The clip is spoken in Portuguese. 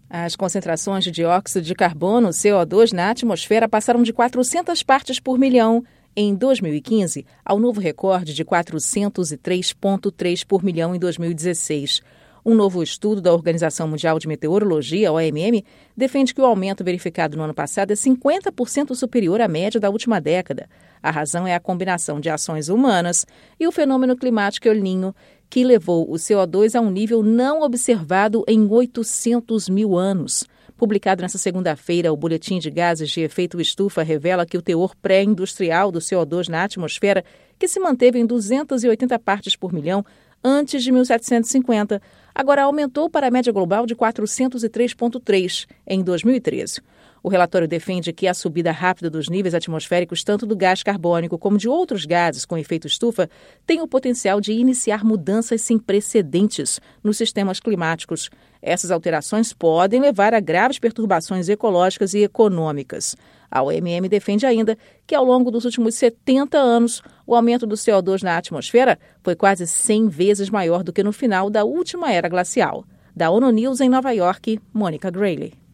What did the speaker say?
As concentrações de dióxido de carbono, CO2, na atmosfera passaram de 400 partes por milhão em 2015 ao novo recorde de 403,3 por milhão em 2016. Um novo estudo da Organização Mundial de Meteorologia, OMM, defende que o aumento verificado no ano passado é 50% superior à média da última década. A razão é a combinação de ações humanas e o fenômeno climático El Niño, que levou o CO2 a um nível não observado em 800 mil anos. Publicado nesta segunda-feira, o Boletim de Gases de Efeito Estufa revela que o teor pré-industrial do CO2 na atmosfera, que se manteve em 280 partes por milhão antes de 1750, agora aumentou para a média global de 403,3 em 2013. O relatório defende que a subida rápida dos níveis atmosféricos, tanto do gás carbônico como de outros gases com efeito estufa, tem o potencial de iniciar mudanças sem precedentes nos sistemas climáticos. Essas alterações podem levar a graves perturbações ecológicas e econômicas. A OMM defende ainda que, ao longo dos últimos 70 anos, o aumento do CO2 na atmosfera foi quase 100 vezes maior do que no final da última era glacial. Da ONU News em Nova York, Mônica Grayley.